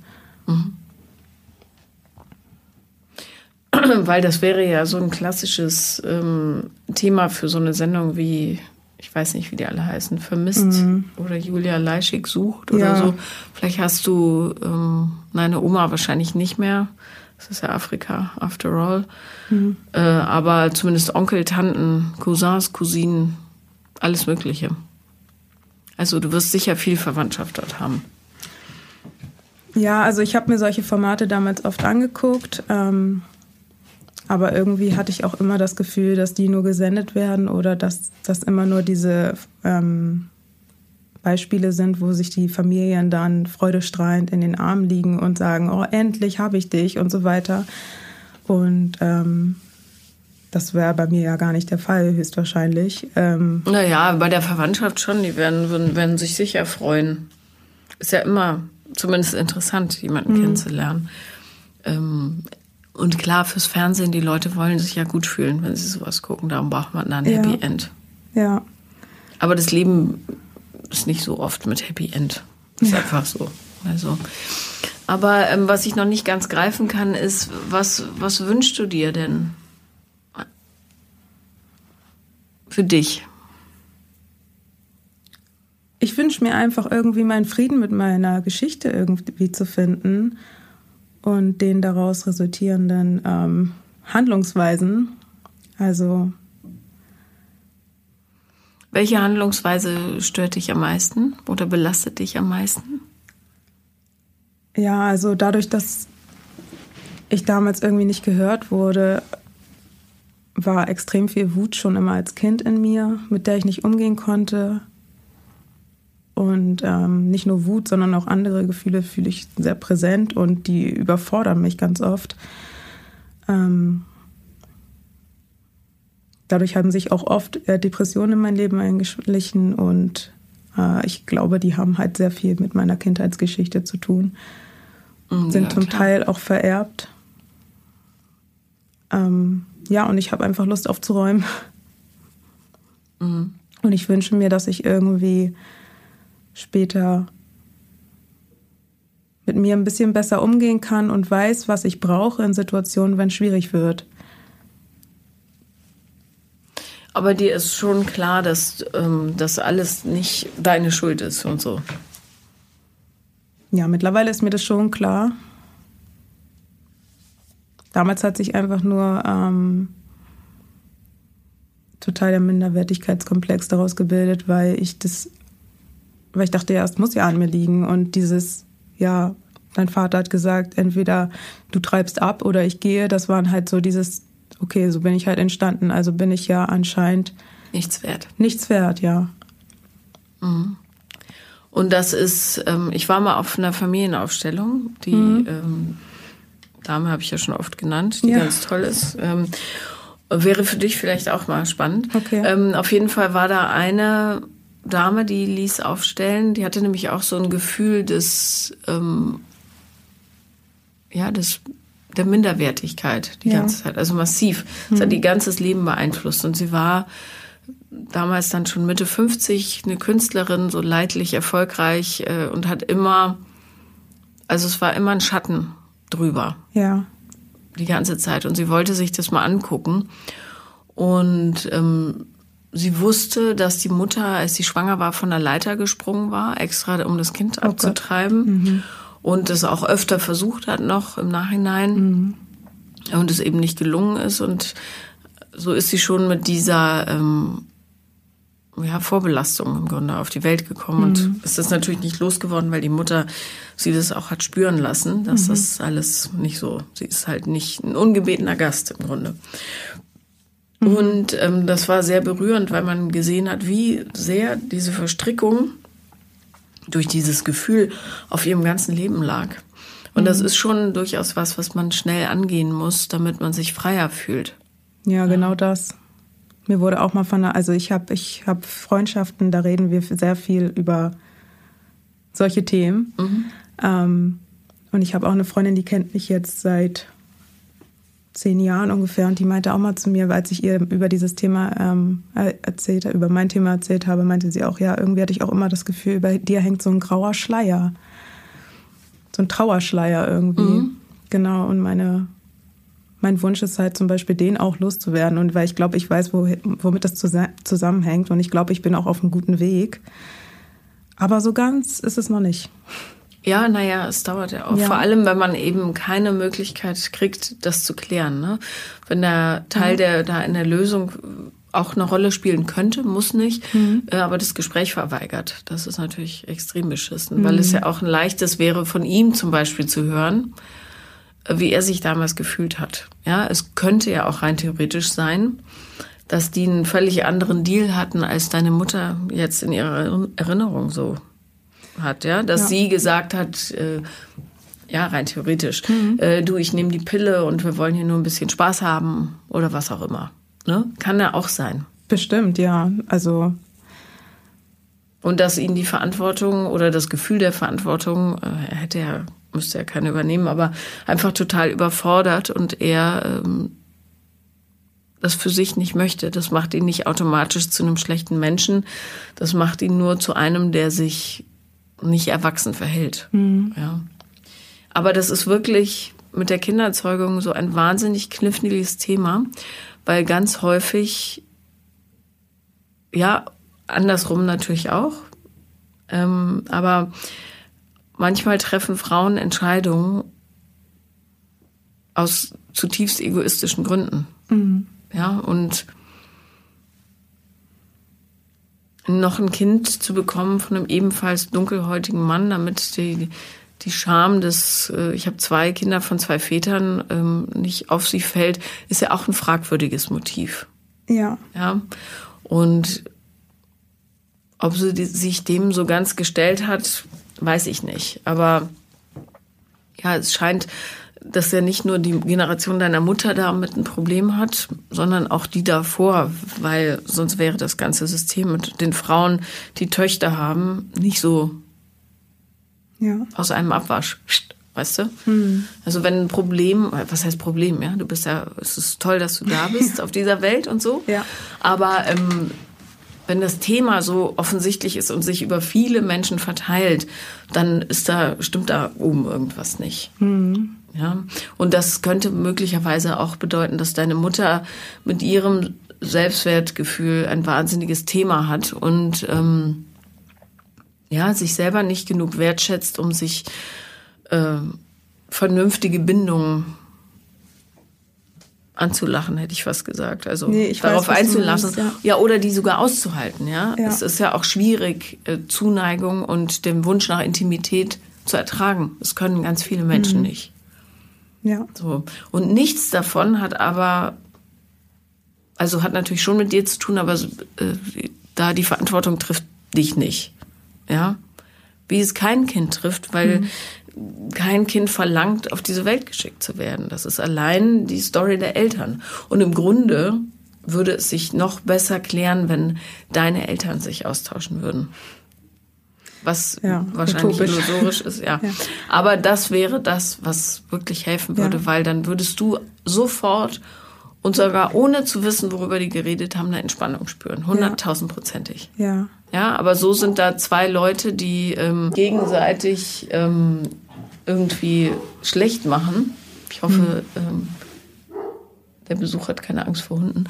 A: Weil das wäre ja so ein klassisches Thema für so eine Sendung wie, ich weiß nicht, wie die alle heißen, Vermisst oder Julia Leischig sucht oder so. Vielleicht hast du deine Oma wahrscheinlich nicht mehr. Das ist ja Afrika, after all. Aber zumindest Onkel, Tanten, Cousins, Cousinen, alles Mögliche. Also du wirst sicher viel Verwandtschaft dort haben.
B: Ja, also ich habe mir solche Formate damals oft angeguckt, aber irgendwie hatte ich auch immer das Gefühl, dass die nur gesendet werden oder dass das immer nur diese Beispiele sind, wo sich die Familien dann freudestrahlend in den Armen liegen und sagen, oh, endlich habe ich dich und so weiter. Und das wäre bei mir ja gar nicht der Fall, höchstwahrscheinlich.
A: Naja, bei der Verwandtschaft schon, die werden sich sicher freuen. Ist ja immer zumindest interessant, jemanden kennenzulernen. Und klar, fürs Fernsehen, die Leute wollen sich ja gut fühlen, wenn sie sowas gucken. Darum braucht man dann ein Happy End.
B: Ja.
A: Aber das Leben ist nicht so oft mit Happy End. Ist einfach so. Also. Aber was ich noch nicht ganz greifen kann, ist, was wünschst du dir denn für dich?
B: Ich wünsche mir einfach irgendwie meinen Frieden mit meiner Geschichte irgendwie zu finden und den daraus resultierenden Handlungsweisen. Also
A: Welche Handlungsweise stört dich am meisten oder belastet dich am meisten?
B: Ja, also dadurch, dass ich damals irgendwie nicht gehört wurde, war extrem viel Wut schon immer als Kind in mir, mit der ich nicht umgehen konnte. Und nicht nur Wut, sondern auch andere Gefühle fühle ich sehr präsent und die überfordern mich ganz oft. Dadurch haben sich auch oft Depressionen in mein Leben eingeschlichen und ich glaube, die haben halt sehr viel mit meiner Kindheitsgeschichte zu tun. Sind zum Teil auch vererbt. Ja, und ich habe einfach Lust aufzuräumen. Und ich wünsche mir, dass ich irgendwie später mit mir ein bisschen besser umgehen kann und weiß, was ich brauche in Situationen, wenn es schwierig wird.
A: Aber dir ist schon klar, dass das alles nicht deine Schuld ist und so.
B: Ja, mittlerweile ist mir das schon klar. Damals hat sich einfach nur total der Minderwertigkeitskomplex daraus gebildet, weil ich dachte, ja, es muss ja an mir liegen. Und ja, dein Vater hat gesagt, entweder du treibst ab oder ich gehe, das waren halt so okay, so bin ich halt entstanden. Also bin ich ja anscheinend
A: nichts wert.
B: Nichts wert, ja.
A: Mhm. Und das ist, ich war mal auf einer Familienaufstellung, die Dame habe ich ja schon oft genannt, die ganz toll ist. Wäre für dich vielleicht auch mal spannend.
B: Okay.
A: Auf jeden Fall war da eine Dame, die ließ aufstellen, die hatte nämlich auch so ein Gefühl der Minderwertigkeit die ganze Zeit, also massiv. Das hat ihr ganzes Leben beeinflusst und sie war damals dann schon Mitte 50, eine Künstlerin, so leidlich erfolgreich und hat es war immer ein Schatten drüber.
B: Ja.
A: Die ganze Zeit und sie wollte sich das mal angucken und sie wusste, dass die Mutter, als sie schwanger war, von der Leiter gesprungen war, extra um das Kind abzutreiben. Und es auch öfter versucht hat noch im Nachhinein und es eben nicht gelungen ist. Und so ist sie schon mit dieser Vorbelastung im Grunde auf die Welt gekommen. Und ist das natürlich nicht losgeworden, weil die Mutter sie das auch hat spüren lassen, dass das alles nicht so, sie ist halt nicht ein ungebetener Gast im Grunde. Und das war sehr berührend, weil man gesehen hat, wie sehr diese Verstrickung durch dieses Gefühl auf ihrem ganzen Leben lag. Und das ist schon durchaus was man schnell angehen muss, damit man sich freier fühlt.
B: Ja, genau das. Mir wurde auch mal ich habe Freundschaften, da reden wir sehr viel über solche Themen. Und ich habe auch eine Freundin, die kennt mich jetzt seit 10 Jahren ungefähr und die meinte auch mal zu mir, als ich ihr über dieses Thema über mein Thema erzählt habe, meinte sie auch, ja, irgendwie hatte ich auch immer das Gefühl, über dir hängt so ein grauer Schleier. So ein Trauerschleier irgendwie. Genau, und mein Wunsch ist halt zum Beispiel, den auch loszuwerden. Und weil ich glaube, ich weiß, womit das zusammenhängt und ich glaube, ich bin auch auf einem guten Weg. Aber so ganz ist es noch nicht.
A: Ja, es dauert ja auch. Ja. Vor allem, wenn man eben keine Möglichkeit kriegt, das zu klären. Ne? Wenn der Teil, der da in der Lösung auch eine Rolle spielen könnte, muss nicht, aber das Gespräch verweigert. Das ist natürlich extrem beschissen, weil es ja auch ein leichtes wäre, von ihm zum Beispiel zu hören, wie er sich damals gefühlt hat. Ja, es könnte ja auch rein theoretisch sein, dass die einen völlig anderen Deal hatten, als deine Mutter jetzt in ihrer Erinnerung so hat, ja, dass sie gesagt hat, rein theoretisch, ich nehme die Pille und wir wollen hier nur ein bisschen Spaß haben oder was auch immer. Ne? Kann ja auch sein.
B: Bestimmt, ja. Also.
A: Und dass ihn die Verantwortung oder das Gefühl der Verantwortung, müsste er keine übernehmen, aber einfach total überfordert und er das für sich nicht möchte. Das macht ihn nicht automatisch zu einem schlechten Menschen. Das macht ihn nur zu einem, der sich nicht erwachsen verhält. Ja. Aber das ist wirklich mit der Kinderzeugung so ein wahnsinnig kniffliges Thema, weil ganz häufig, andersrum natürlich auch, aber manchmal treffen Frauen Entscheidungen aus zutiefst egoistischen Gründen. Ja, und noch ein Kind zu bekommen von einem ebenfalls dunkelhäutigen Mann, damit die Scham des, ich habe 2 Kinder von 2 Vätern, nicht auf sie fällt, ist ja auch ein fragwürdiges Motiv.
B: Ja.
A: Ja. Und ob sie sich dem so ganz gestellt hat, weiß ich nicht. Aber ja, es scheint, dass ja nicht nur die Generation deiner Mutter damit ein Problem hat, sondern auch die davor, weil sonst wäre das ganze System mit den Frauen, die Töchter haben, nicht so aus einem Abwasch, weißt du? Also wenn ein Problem, was heißt Problem, ja, du bist ja, es ist toll, dass du da bist auf dieser Welt und so, aber wenn das Thema so offensichtlich ist und sich über viele Menschen verteilt, dann stimmt da oben irgendwas nicht. Ja, und das könnte möglicherweise auch bedeuten, dass deine Mutter mit ihrem Selbstwertgefühl ein wahnsinniges Thema hat und sich selber nicht genug wertschätzt, um sich vernünftige Bindungen anzulachen, hätte ich fast gesagt. Also darauf einzulassen. Ja, oder die sogar auszuhalten. Ja, es ist ja auch schwierig, Zuneigung und den Wunsch nach Intimität zu ertragen. Das können ganz viele Menschen nicht.
B: Ja.
A: So. Und nichts davon hat natürlich schon mit dir zu tun, aber da die Verantwortung trifft dich nicht. Ja. Wie es kein Kind trifft, weil kein Kind verlangt, auf diese Welt geschickt zu werden. Das ist allein die Story der Eltern. Und im Grunde würde es sich noch besser klären, wenn deine Eltern sich austauschen würden. Was wahrscheinlich illusorisch ist, ja. Aber das wäre das, was wirklich helfen würde, weil dann würdest du sofort und sogar ohne zu wissen, worüber die geredet haben, eine Entspannung spüren. 100.000%ig.
B: Ja.
A: Ja, aber so sind da 2 Leute, die gegenseitig irgendwie schlecht machen. Ich hoffe, der Besuch hat keine Angst vor Hunden.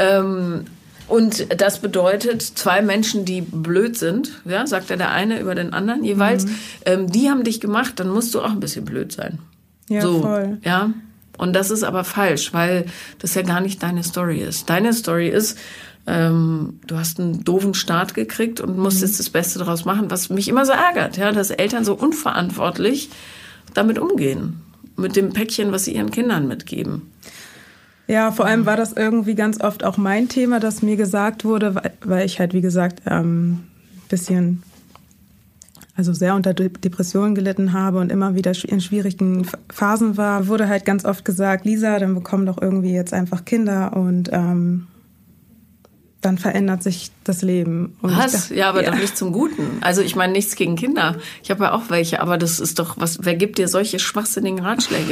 A: Und das bedeutet, 2 Menschen, die blöd sind, ja, sagt ja der eine über den anderen jeweils, die haben dich gemacht, dann musst du auch ein bisschen blöd sein.
B: Ja,
A: so,
B: voll.
A: Ja. Und das ist aber falsch, weil das ja gar nicht deine Story ist. Deine Story ist, du hast einen doofen Start gekriegt und musst jetzt das Beste daraus machen, was mich immer so ärgert, ja, dass Eltern so unverantwortlich damit umgehen. Mit dem Päckchen, was sie ihren Kindern mitgeben.
B: Ja, vor allem war das irgendwie ganz oft auch mein Thema, dass mir gesagt wurde, weil ich halt, wie gesagt, bisschen, also sehr unter Depressionen gelitten habe und immer wieder in schwierigen Phasen war, wurde halt ganz oft gesagt, Lisa, dann bekomm doch irgendwie jetzt einfach Kinder und dann verändert sich das Leben. Und
A: was? Ja, aber doch nicht zum Guten. Also ich meine, nichts gegen Kinder. Ich habe ja auch welche, aber das ist doch was. Wer gibt dir solche schwachsinnigen Ratschläge?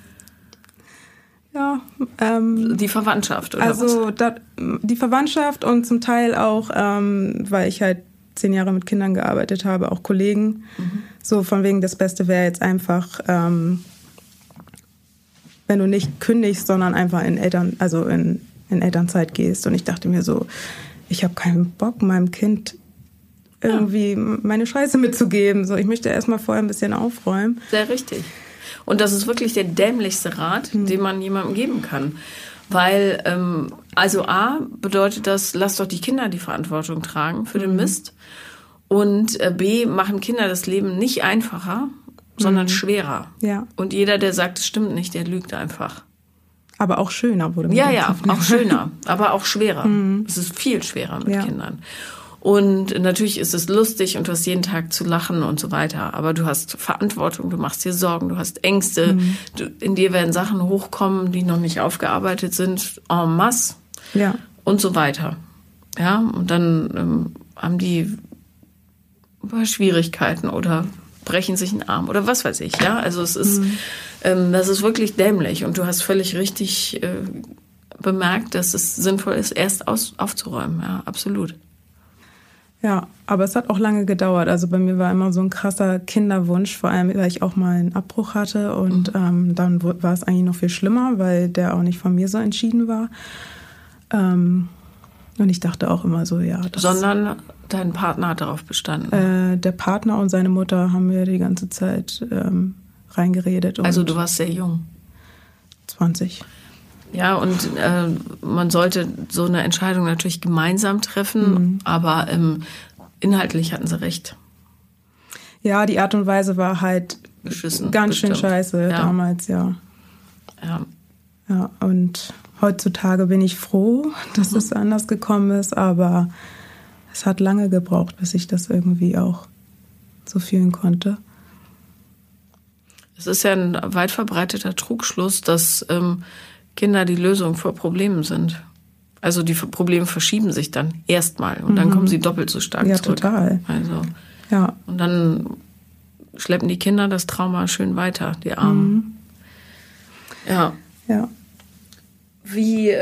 B: Ja.
A: Die Verwandtschaft, oder
B: also was? Die Verwandtschaft und zum Teil auch, weil ich halt 10 Jahre mit Kindern gearbeitet habe, auch Kollegen. So von wegen, das Beste wäre jetzt einfach, wenn du nicht kündigst, sondern einfach in Elternzeit gehst. Und ich dachte mir so, ich habe keinen Bock, meinem Kind irgendwie meine Scheiße mitzugeben. So, ich möchte erstmal vorher ein bisschen aufräumen.
A: Sehr richtig. Und das ist wirklich der dämlichste Rat, den man jemandem geben kann. Weil, also A, bedeutet das, lass doch die Kinder die Verantwortung tragen für den Mist. Und B, machen Kinder das Leben nicht einfacher, sondern schwerer.
B: Ja.
A: Und jeder, der sagt, es stimmt nicht, der lügt einfach.
B: Aber auch schöner wurde mir
A: Ja, auch schöner, aber auch schwerer. Es ist viel schwerer mit Kindern. Und natürlich ist es lustig und du hast jeden Tag zu lachen und so weiter. Aber du hast Verantwortung, du machst dir Sorgen, du hast Ängste. In dir werden Sachen hochkommen, die noch nicht aufgearbeitet sind, en masse und so weiter. Ja, und dann haben die Schwierigkeiten oder brechen sich einen Arm oder was weiß ich. Ja, also es ist, das ist wirklich dämlich. Und du hast völlig richtig bemerkt, dass es sinnvoll ist, erst aufzuräumen. Ja, absolut.
B: Ja, aber es hat auch lange gedauert. Also bei mir war immer so ein krasser Kinderwunsch, vor allem, weil ich auch mal einen Abbruch hatte. Und dann war es eigentlich noch viel schlimmer, weil der auch nicht von mir so entschieden war. Und ich dachte auch immer so, ja.
A: Sondern dein Partner hat darauf bestanden?
B: Der Partner und seine Mutter haben mir die ganze Zeit reingeredet. Und
A: also du warst sehr jung?
B: 20.
A: Ja, und man sollte so eine Entscheidung natürlich gemeinsam treffen, aber inhaltlich hatten sie recht.
B: Ja, die Art und Weise war halt
A: Beschissen,
B: ganz schön scheiße damals,
A: Ja.
B: Ja, und heutzutage bin ich froh, dass es anders gekommen ist, aber es hat lange gebraucht, bis ich das irgendwie auch so fühlen konnte.
A: Es ist ja ein weit verbreiteter Trugschluss, dass Kinder die Lösung vor Problemen sind. Also die Probleme verschieben sich dann erstmal und dann kommen sie doppelt so stark zurück.
B: Ja, total.
A: Also,
B: ja.
A: Und dann schleppen die Kinder das Trauma schön weiter, die Armen. Ja. Wie,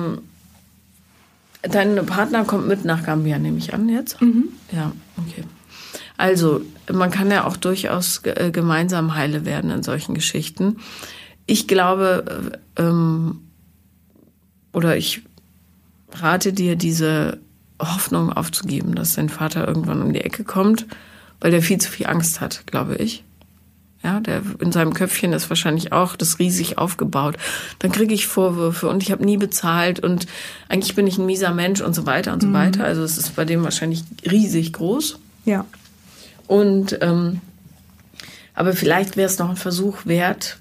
A: dein Partner kommt mit nach Gambia, nehme ich an jetzt? Ja, okay. Also, man kann ja auch durchaus gemeinsam heile werden in solchen Geschichten. Ich glaube, oder ich rate dir, diese Hoffnung aufzugeben, dass dein Vater irgendwann um die Ecke kommt, weil der viel zu viel Angst hat, glaube ich. Ja, der in seinem Köpfchen ist wahrscheinlich auch das riesig aufgebaut. Dann kriege ich Vorwürfe und ich habe nie bezahlt und eigentlich bin ich ein mieser Mensch und so weiter und so weiter. Also es ist bei dem wahrscheinlich riesig groß.
B: Ja.
A: Und aber vielleicht wäre es noch ein Versuch wert,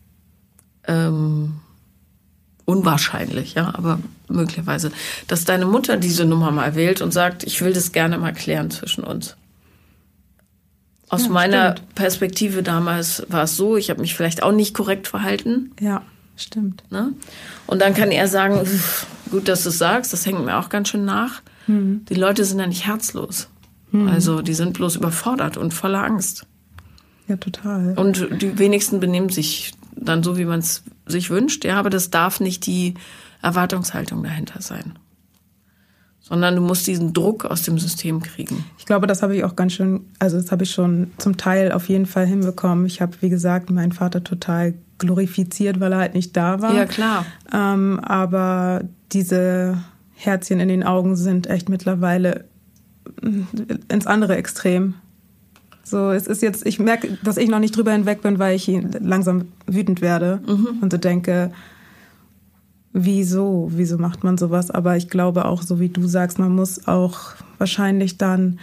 A: unwahrscheinlich, ja, aber möglicherweise, dass deine Mutter diese Nummer mal wählt und sagt, ich will das gerne mal klären zwischen uns. Aus meiner Perspektive damals war es so, ich habe mich vielleicht auch nicht korrekt verhalten.
B: Ja, stimmt.
A: Ne? Und dann kann er sagen, gut, dass du es sagst, das hängt mir auch ganz schön nach. Die Leute sind ja nicht herzlos. Also die sind bloß überfordert und voller Angst.
B: Ja, total.
A: Und die wenigsten benehmen sich dann so, wie man es sich wünscht. Ja, aber das darf nicht die Erwartungshaltung dahinter sein. Sondern du musst diesen Druck aus dem System kriegen.
B: Ich glaube, das habe ich auch ganz schön, also das habe ich schon zum Teil auf jeden Fall hinbekommen. Ich habe, wie gesagt, meinen Vater total glorifiziert, weil er halt nicht da war.
A: Ja, klar.
B: Aber diese Herzchen in den Augen sind echt mittlerweile ins andere Extrem. So, es ist jetzt, ich merke, dass ich noch nicht drüber hinweg bin, weil ich langsam wütend werde und so denke, wieso macht man sowas? Aber ich glaube auch, so wie du sagst, man muss auch wahrscheinlich dann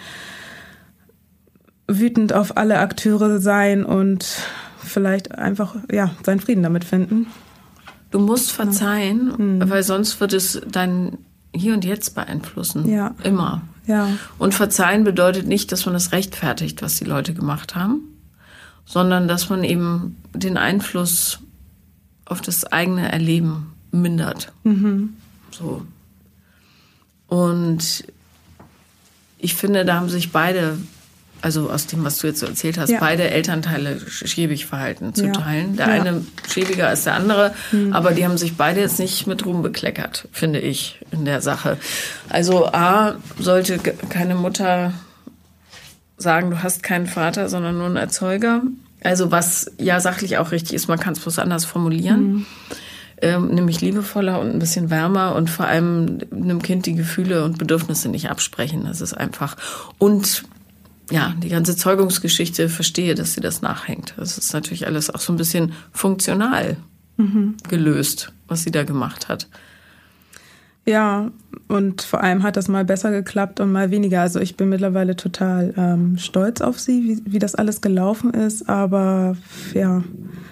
B: wütend auf alle Akteure sein und vielleicht einfach, ja, seinen Frieden damit finden.
A: Du musst verzeihen, weil sonst wird es dein Hier und Jetzt beeinflussen.
B: Ja.
A: Immer.
B: Ja.
A: Und verzeihen bedeutet nicht, dass man es rechtfertigt, was die Leute gemacht haben, sondern dass man eben den Einfluss auf das eigene Erleben mindert. So. Und ich finde, da haben sich beide, also aus dem, was du jetzt so erzählt hast, beide Elternteile schäbig verhalten zu teilen. Der eine schäbiger als der andere, aber die haben sich beide jetzt nicht mit Ruhm bekleckert, finde ich, in der Sache. Also A, sollte keine Mutter sagen, du hast keinen Vater, sondern nur einen Erzeuger. Also was ja sachlich auch richtig ist, man kann es bloß anders formulieren. Nämlich liebevoller und ein bisschen wärmer und vor allem einem Kind die Gefühle und Bedürfnisse nicht absprechen. Das ist einfach. Und ja, die ganze Zeugungsgeschichte, verstehe, dass sie das nachhängt. Das ist natürlich alles auch so ein bisschen funktional gelöst, was sie da gemacht hat.
B: Ja, und vor allem hat das mal besser geklappt und mal weniger. Also ich bin mittlerweile total stolz auf sie, wie das alles gelaufen ist. Aber ja,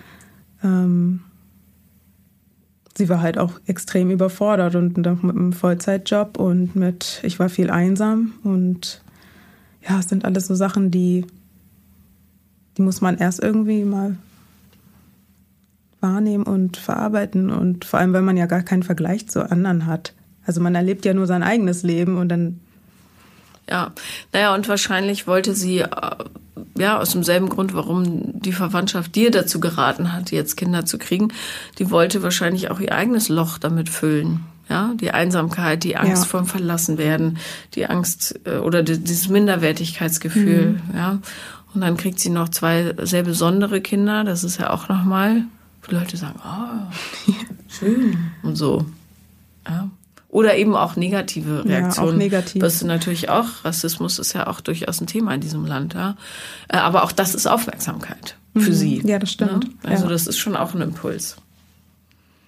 B: sie war halt auch extrem überfordert und mit einem Vollzeitjob und ich war viel einsam und ja, es sind alles so Sachen, die muss man erst irgendwie mal wahrnehmen und verarbeiten und vor allem, weil man ja gar keinen Vergleich zu anderen hat. Also man erlebt ja nur sein eigenes Leben und dann...
A: Ja, naja, und wahrscheinlich wollte sie, ja, aus demselben Grund, warum die Verwandtschaft dir dazu geraten hat, jetzt Kinder zu kriegen, die wollte wahrscheinlich auch ihr eigenes Loch damit füllen. Ja, die Einsamkeit, die Angst vorm Verlassenwerden, die Angst oder dieses Minderwertigkeitsgefühl, ja. Und dann kriegt sie noch 2 sehr besondere Kinder, das ist ja auch nochmal, wo Leute sagen, schön und so, ja. Oder eben auch negative Reaktionen.
B: Ja, auch negativ.
A: Was natürlich auch, Rassismus ist ja auch durchaus ein Thema in diesem Land, ja. Aber auch das ist Aufmerksamkeit für sie.
B: Ja, das stimmt.
A: Ne? Also das ist schon auch ein Impuls.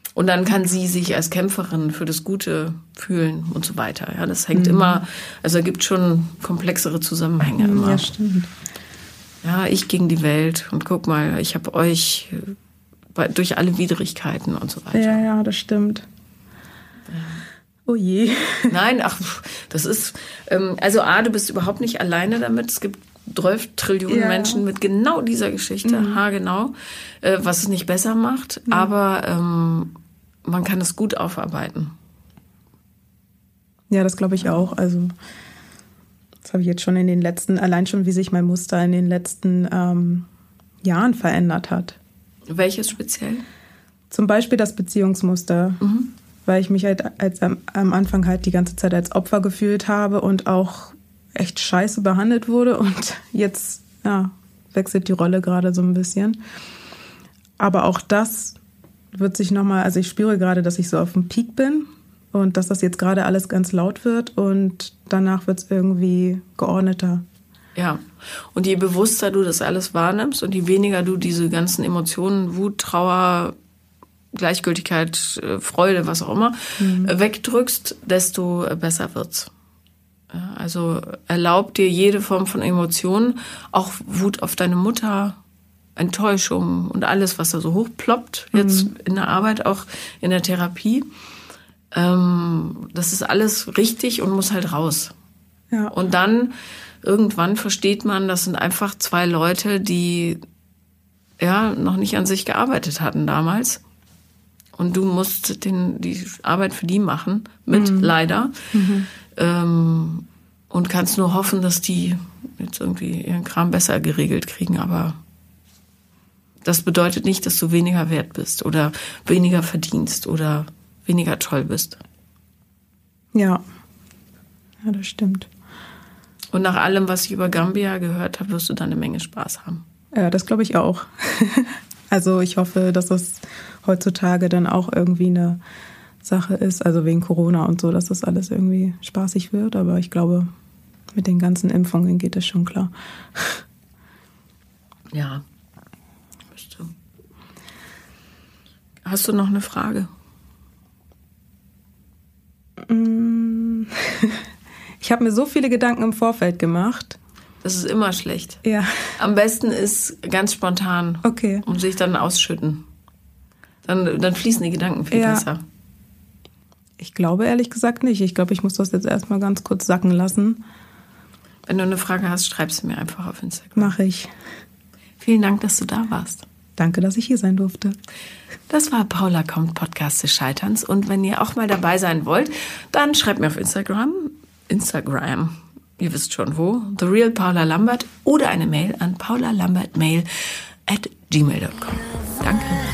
A: Und dann kann sie sich als Kämpferin für das Gute fühlen und so weiter. Ja, das hängt immer, also es gibt schon komplexere Zusammenhänge immer.
B: Ja, stimmt.
A: Ja, ich gegen die Welt und guck mal, ich habe euch durch alle Widrigkeiten und so weiter.
B: Ja, das stimmt.
A: Ja.
B: Oh je.
A: Nein, das ist, also du bist überhaupt nicht alleine damit. Es gibt 12 Trillionen Menschen mit genau dieser Geschichte, haargenau, was es nicht besser macht, aber man kann es gut aufarbeiten.
B: Ja, das glaube ich auch. Also das habe ich jetzt schon in den letzten, allein schon wie sich mein Muster in den letzten Jahren verändert hat.
A: Welches speziell?
B: Zum Beispiel das Beziehungsmuster, weil ich mich halt am Anfang halt die ganze Zeit als Opfer gefühlt habe und auch echt scheiße behandelt wurde und jetzt wechselt die Rolle gerade so ein bisschen. Aber auch das wird sich nochmal, also ich spüre gerade, dass ich so auf dem Peak bin und dass das jetzt gerade alles ganz laut wird und danach wird es irgendwie geordneter.
A: Ja, und je bewusster du das alles wahrnimmst und je weniger du diese ganzen Emotionen, Wut, Trauer, Gleichgültigkeit, Freude, was auch immer, wegdrückst, desto besser wird's. Ja, also erlaub dir jede Form von Emotionen, auch Wut auf deine Mutter, Enttäuschung und alles, was da so hochploppt, jetzt in der Arbeit, auch in der Therapie. Das ist alles richtig und muss halt raus.
B: Ja.
A: Und dann irgendwann versteht man, das sind einfach 2 Leute, die noch nicht an sich gearbeitet hatten damals. Und du musst die Arbeit für die machen, leider. Und kannst nur hoffen, dass die jetzt irgendwie ihren Kram besser geregelt kriegen. Aber das bedeutet nicht, dass du weniger wert bist oder weniger verdienst oder weniger toll bist.
B: Ja, das stimmt.
A: Und nach allem, was ich über Gambia gehört habe, wirst du dann eine Menge Spaß haben.
B: Ja, das glaube ich auch. Also ich hoffe, dass das heutzutage dann auch irgendwie eine Sache ist, also wegen Corona und so, dass das alles irgendwie spaßig wird. Aber ich glaube, mit den ganzen Impfungen geht das schon klar.
A: Ja. Hast du noch eine Frage?
B: Ich habe mir so viele Gedanken im Vorfeld gemacht.
A: Das ist immer schlecht.
B: Ja.
A: Am besten ist ganz spontan.
B: Okay.
A: Und sich dann ausschütten. Dann fließen die Gedanken viel besser.
B: Ich glaube ehrlich gesagt nicht. Ich glaube, ich muss das jetzt erstmal ganz kurz sacken lassen.
A: Wenn du eine Frage hast, schreib sie mir einfach auf Instagram.
B: Mache ich.
A: Vielen Dank, dass du da warst.
B: Danke, dass ich hier sein durfte.
A: Das war Paula kommt, Podcast des Scheiterns. Und wenn ihr auch mal dabei sein wollt, dann schreibt mir auf Instagram, ihr wisst schon wo, The Real Paula Lambert oder eine Mail an paulalambertmail@gmail.com. Danke.